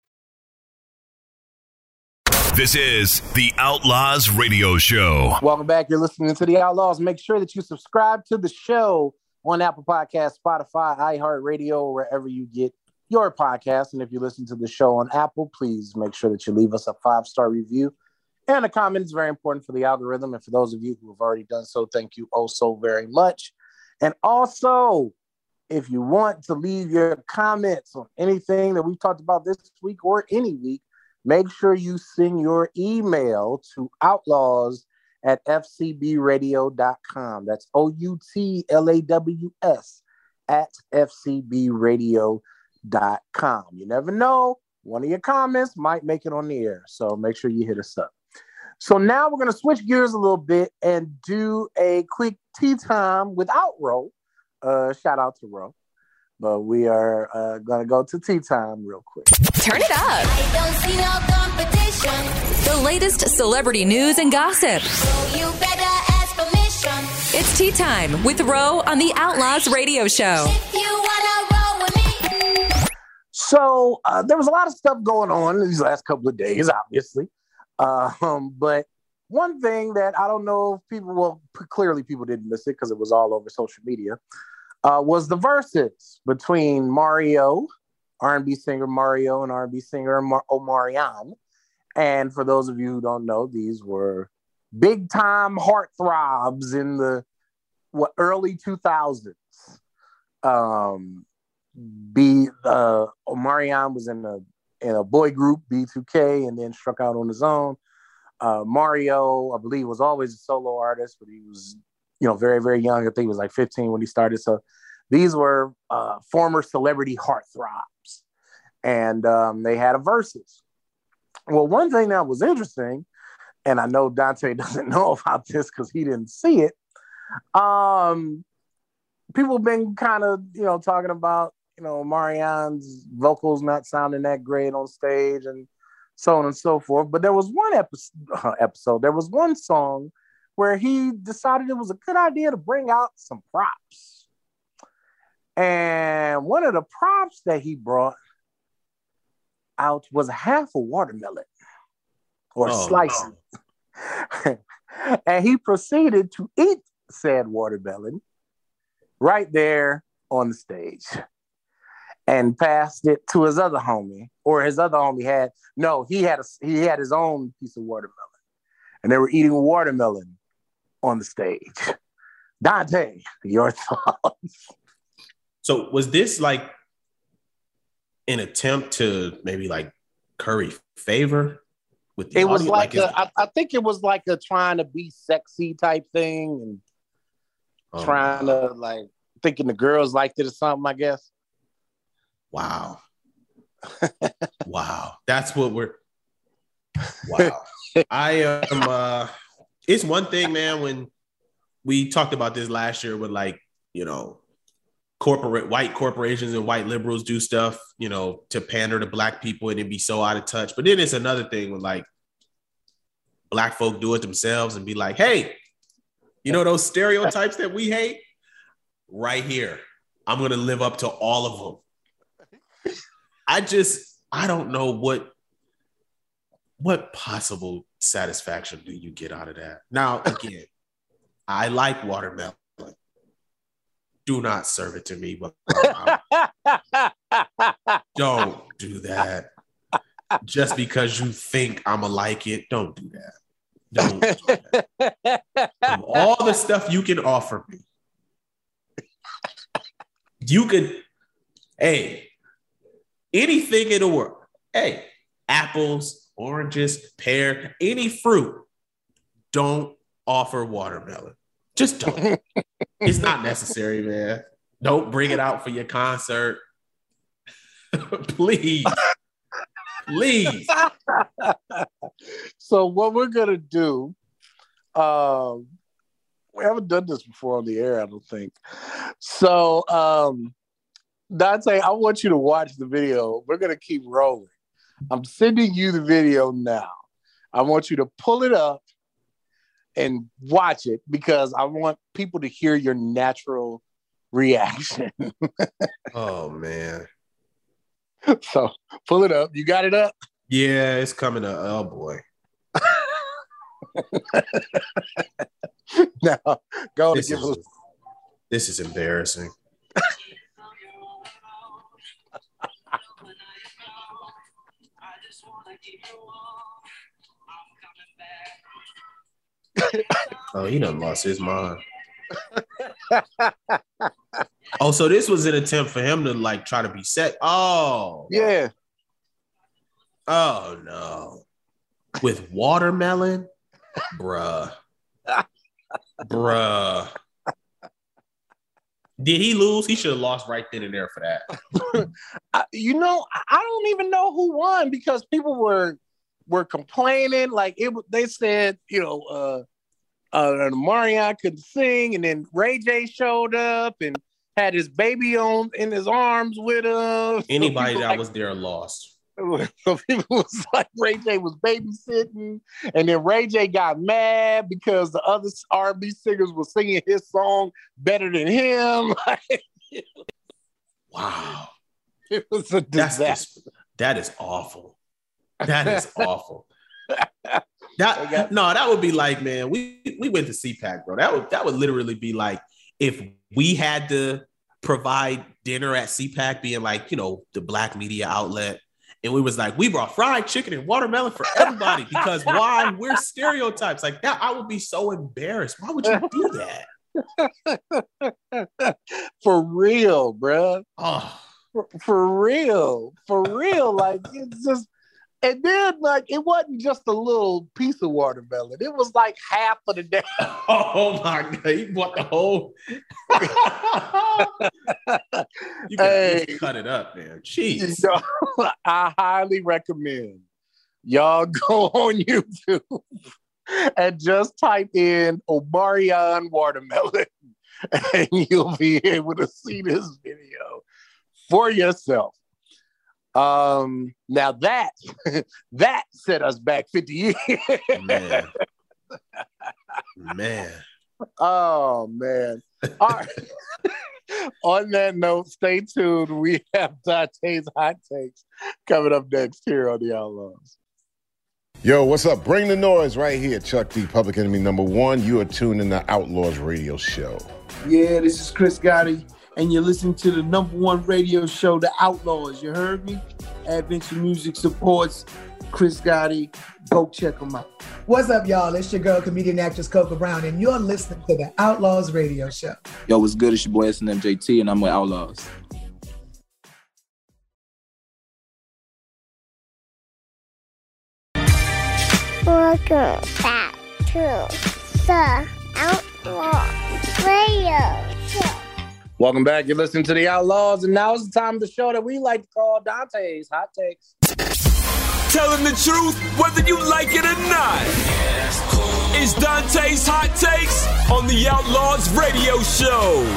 This is the Outlaws Radio Show. Welcome back. You're listening to the Outlaws. Make sure that you subscribe to the show on Apple Podcasts, Spotify, iHeartRadio, or wherever you get your podcast. And if you listen to the show on Apple, please make sure that you leave us a 5-star review and a comment. Is very important for the algorithm. And for those of you who have already done so, thank you oh so very much. And also, if you want to leave your comments on anything that we've talked about this week or any week, make sure you send your email to outlaws@fcbradio.com. That's OUTLAWS @fcbradio.com. You never know. One of your comments might make it on the air. So make sure you hit us up. So now we're going to switch gears a little bit and do a quick tea time without Ro. Shout out to Ro. But we are going to go to tea time real quick. Turn it up. I don't see no competition. The latest celebrity news and gossip. So you better ask permission. It's tea time with Ro on the Outlaws Radio Show. If you wanna roll with me. So there was a lot of stuff going on these last couple of days, obviously. But one thing that I don't know if people, clearly people didn't miss it because it was all over social media, was the verses between Mario, R&B singer Mario, and R&B singer Omarion. And for those of you who don't know, these were big time heartthrobs in the early 2000s. Omarion was in a boy group, B2K, and then struck out on his own. Mario, I believe, was always a solo artist, but he was, very, very young. I think he was like 15 when he started. So these were former celebrity heartthrobs. And they had a versus. Well, one thing that was interesting, and I know Dante doesn't know about this because he didn't see it. People have been kind of, talking about, Marion's vocals not sounding that great on stage and so on and so forth. But there was one episode, there was one song where he decided it was a good idea to bring out some props. And one of the props that he brought out was half a watermelon or slice it. And he proceeded to eat said watermelon right there on the stage and passed it to his other homie, or his other homie he had his own piece of watermelon, and they were eating watermelon on the stage. Dante, your thoughts? So was this like an attempt to maybe like curry favor with the audience? Was I think it was like a trying to be sexy type thing and trying to thinking the girls liked it or something, I guess. Wow. Wow. That's what we're. Wow. I am. It's one thing, man, when we talked about this last year with, like, you know, white corporations and white liberals do stuff, you know, to pander to black people and it'd be so out of touch. But then it's another thing when, like, black folk do it themselves and be like, hey, you know, those stereotypes that we hate right here, I'm going to live up to all of them. I don't know what possible satisfaction do you get out of that? Now, again, I like watermelon. Do not serve it to me. But don't do that. Just because you think I'ma like it, don't do that. Don't do that. Of all the stuff you can offer me, you could, hey, anything in the world. Hey, apples, oranges, pear, any fruit. Don't offer watermelon. Just don't. It's not necessary, man. Don't bring it out for your concert. Please. Please. So what we're going to do, we haven't done this before on the air, I don't think. So, Dante, I want you to watch the video. We're going to keep rolling. I'm sending you the video now. I want you to pull it up and watch it because I want people to hear your natural reaction. Oh, man. So pull it up. You got it up? Yeah, it's coming up. Oh, boy. Now, go this is embarrassing. Oh, he done lost his mind. Oh, so this was an attempt for him to, like, try to be set. Oh. Yeah. Oh, no. With watermelon? Bruh. Bruh. Did he lose? He should have lost right then and there for that. I don't even know who won because people were complaining. Like they said, Marion couldn't sing, and then Ray J showed up and had his baby in his arms with him. Anybody that was there lost. So people was like Ray J was babysitting, and then Ray J got mad because the other R&B singers were singing his song better than him. Wow, it was a disaster. That is awful. That is awful. That would be like, man, we went to CPAC, bro. That would literally be like if we had to provide dinner at CPAC, being like, the black media outlet. And we was like, we brought fried chicken and watermelon for everybody because why? We're stereotypes. Like that, I would be so embarrassed. Why would you do that? For real, bro. Oh. For real. Like it's just, and then like it wasn't just a little piece of watermelon. It was like half of the day. Oh my God. He bought the whole. You can just cut it up, man. Jeez. I highly recommend y'all go on YouTube and just type in Omarion watermelon and you'll be able to see this video for yourself. Now that set us back 50 years. Man. Oh, man. All right. On that note, stay tuned. We have Dante's Hot Takes coming up next here on The Outlaws. Yo, what's up? Bring the noise right here. Chuck D, Public Enemy #1. You are tuned in the Outlaws Radio Show. Yeah, this is Chris Gotti, and you're listening to the #1 radio show, The Outlaws. You heard me? Adventure Music supports Chris Gotti. Go check them out. What's up, y'all? It's your girl, comedian actress Coca Brown, and you're listening to the Outlaws Radio Show. Yo, what's good? It's your boy SNMJT, and I'm with Outlaws. Welcome back to the Outlaws Radio Show. Welcome back. You're listening to The Outlaws, and now is the time of the show that we like to call Dante's Hot Takes. Telling the truth, whether you like it or not. It's Dante's Hot Takes on The Outlaws Radio Show.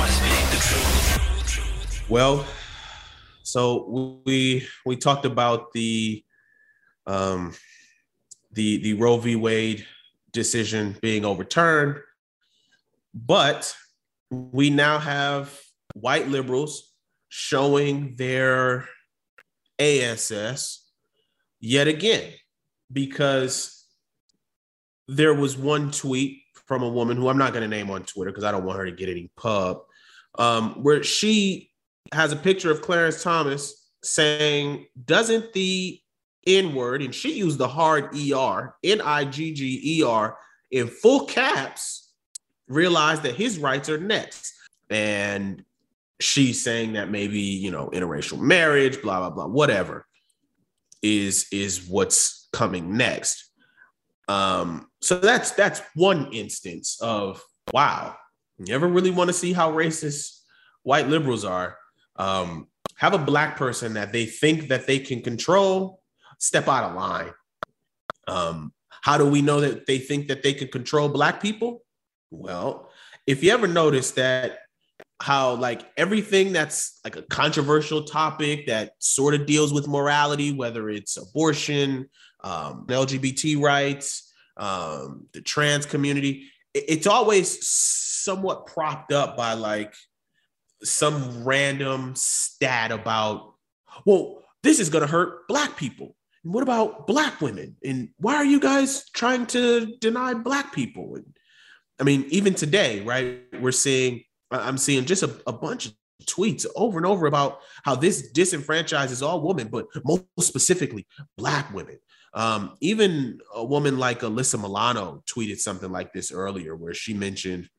Well, so we talked about the Roe v. Wade decision being overturned, but we now have white liberals showing their ASS yet again, because there was one tweet from a woman who I'm not going to name on Twitter because I don't want her to get any pub, where she has a picture of Clarence Thomas saying, doesn't the N-word, and she used the hard ER, N-I-G-G-E-R, in full caps, realize that his rights are next. And she's saying that maybe, interracial marriage, blah, blah, blah, whatever is what's coming next. So that's one instance of, wow, you ever really want to see how racist white liberals are? Have a black person that they think that they can control step out of line. How do we know that they think that they can control black people? Well, if you ever notice that how like everything that's like a controversial topic that sort of deals with morality, whether it's abortion, LGBT rights, the trans community, it's always somewhat propped up by like some random stat about, well, this is going to hurt black people. And what about black women? And why are you guys trying to deny black people? And I mean, even today, right, I'm seeing just a bunch of tweets over and over about how this disenfranchises all women, but most specifically black women. Even a woman like Alyssa Milano tweeted something like this earlier, where she mentioned,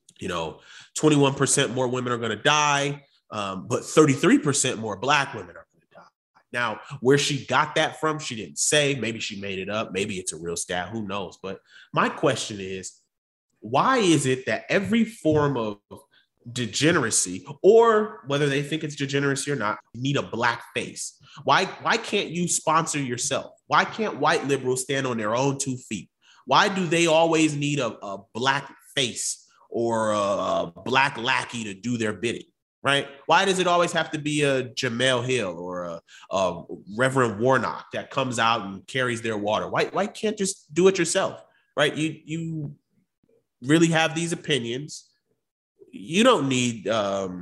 21% more women are going to die, but 33% more black women are going to die. Now, where she got that from, she didn't say. Maybe she made it up. Maybe it's a real stat. Who knows? But my question is, why is it that every form of degeneracy, or whether they think it's degeneracy or not, need a black face? Why can't you sponsor yourself? Why can't white liberals stand on their own 2 feet? Why do they always need a black face or a black lackey to do their bidding, right? Why does it always have to be a Jamel Hill or a Reverend Warnock that comes out and carries their water? Why can't just do it yourself, right? You really have these opinions. You don't need, the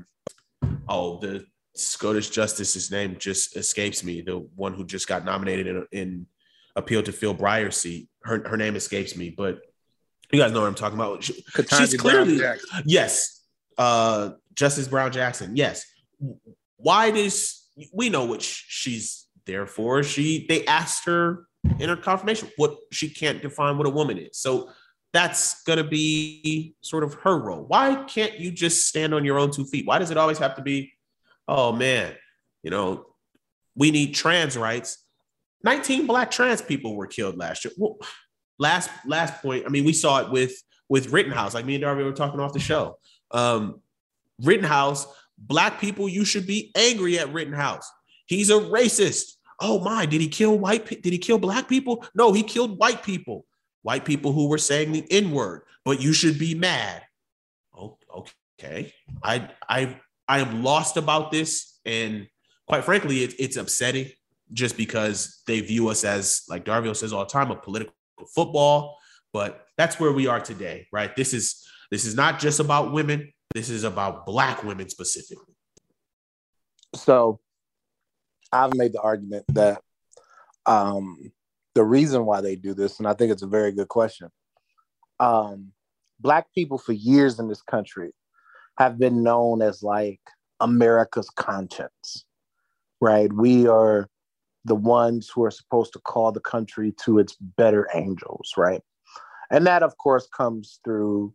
Scottish justice's name just escapes me. The one who just got nominated in appeal to Phil Breyer's seat. Her name escapes me, but you guys know what I'm talking about. She's clearly, yes, Justice Brown Jackson. Yes. Why we know what she's there for. They asked her in her confirmation what she can't define what a woman is. So that's going to be sort of her role. Why can't you just stand on your own 2 feet? Why does it always have to be, oh man, we need trans rights? 19 black trans people were killed last year. Well, last point, I mean, we saw it with Rittenhouse, like me and Darby were talking off the show. Rittenhouse, black people, you should be angry at Rittenhouse. He's a racist. Oh my, did he kill black people? No, he killed white people. White people who were saying the N-word, but you should be mad. Oh, okay. I am lost about this, and quite frankly, it's upsetting just because they view us as, like Darville says all the time, a political football. But that's where we are today, right? This is not just about women. This is about black women specifically. So I've made the argument that the reason why they do this, and I think it's a very good question, black people for years in this country have been known as like America's conscience, right? We are the ones who are supposed to call the country to its better angels, right? And that, of course, comes through,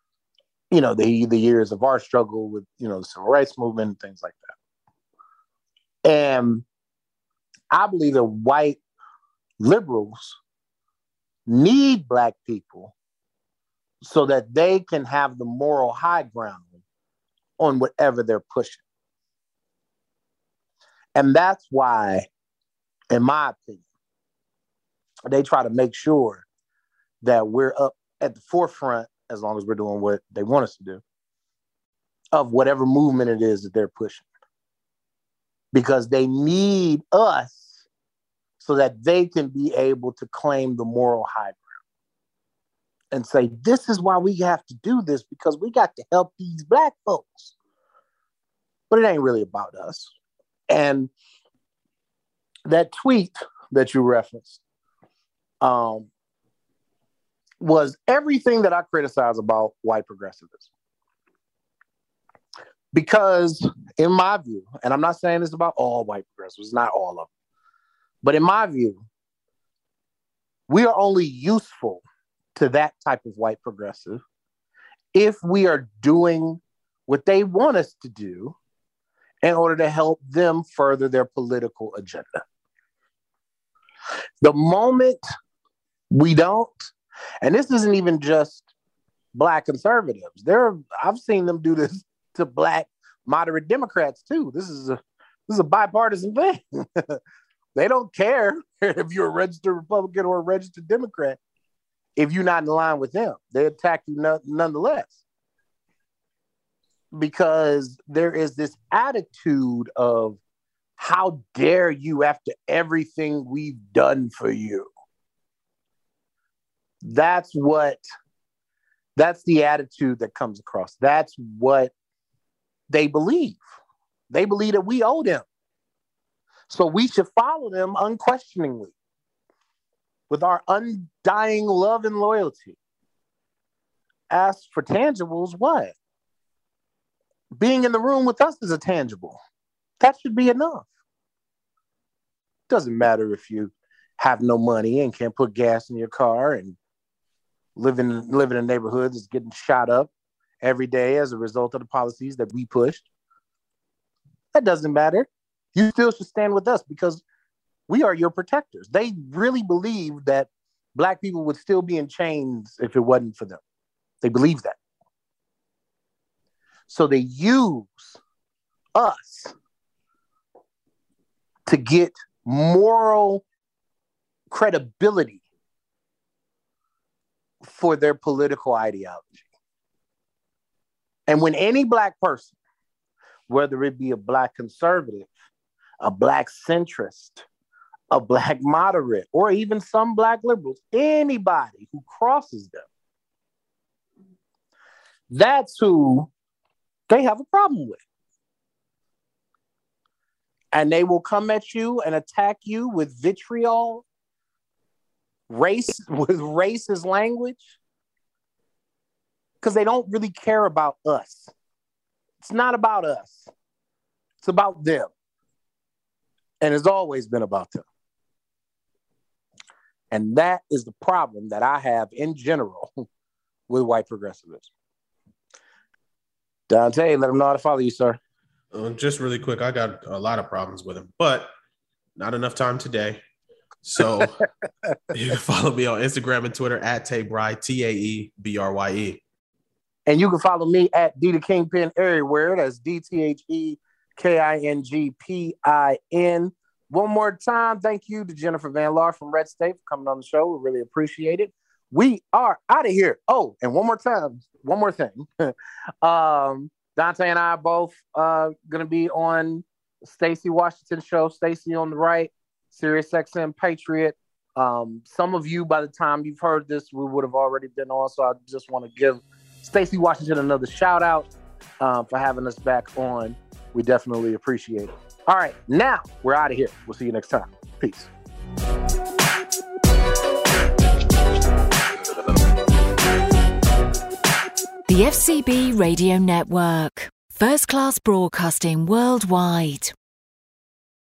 the years of our struggle with, the civil rights movement and things like that. And I believe that white liberals need black people so that they can have the moral high ground on whatever they're pushing. And that's why, in my opinion, they try to make sure that we're up at the forefront, as long as we're doing what they want us to do, of whatever movement it is that they're pushing. Because they need us so that they can be able to claim the moral high ground and say, this is why we have to do this, because we got to help these Black folks. But it ain't really about us. And that tweet that you referenced was everything that I criticize about white progressivism. Because in my view, and I'm not saying this about all white progressives, not all of them, but in my view, we are only useful to that type of white progressive if we are doing what they want us to do in order to help them further their political agenda. The moment we don't, and this isn't even just Black conservatives. I've seen them do this to Black moderate Democrats too. This is a bipartisan thing. They don't care if you're a registered Republican or a registered Democrat. If you're not in line with them, they attack you nonetheless. Because there is this attitude of, how dare you after everything we've done for you? That's the attitude that comes across. That's what they believe. They believe that we owe them. So we should follow them unquestioningly with our undying love and loyalty. As for tangibles, what? Being in the room with us is a tangible. That should be enough. Doesn't matter if you have no money and can't put gas in your car and live in a neighborhood that's getting shot up every day as a result of the policies that we pushed. That doesn't matter. You still should stand with us because we are your protectors. They really believe that Black people would still be in chains if it wasn't for them. They believe that. So they use us to get moral credibility for their political ideology. And when any Black person, whether it be a Black conservative, a Black centrist, a Black moderate, or even some Black liberals, anybody who crosses them, that's who they have a problem with. And they will come at you and attack you with vitriol, with racist language, because they don't really care about us. It's not about us. It's about them. And it's always been about them. And that is the problem that I have in general with white progressivism. Dante, let them know how to follow you, sir. Just really quick, I got a lot of problems with him, but not enough time today. So you can follow me on Instagram and Twitter at Taebrye, TaeBrye. And you can follow me at D the Kingpin everywhere. That's DTHEKINGPIN. One more time, thank you to Jennifer Van Laar from Red State for coming on the show. We really appreciate it. We are out of here. Oh, and one more thing. Dante and I are both going to be on Stacey Washington's show, Stacey on the Right, SiriusXM Patriot. Some of you, by the time you've heard this, we would have already been on. So I just want to give Stacey Washington another shout out for having us back on. We definitely appreciate it. All right, now we're out of here. We'll see you next time. Peace. The FCB Radio Network. First class broadcasting worldwide.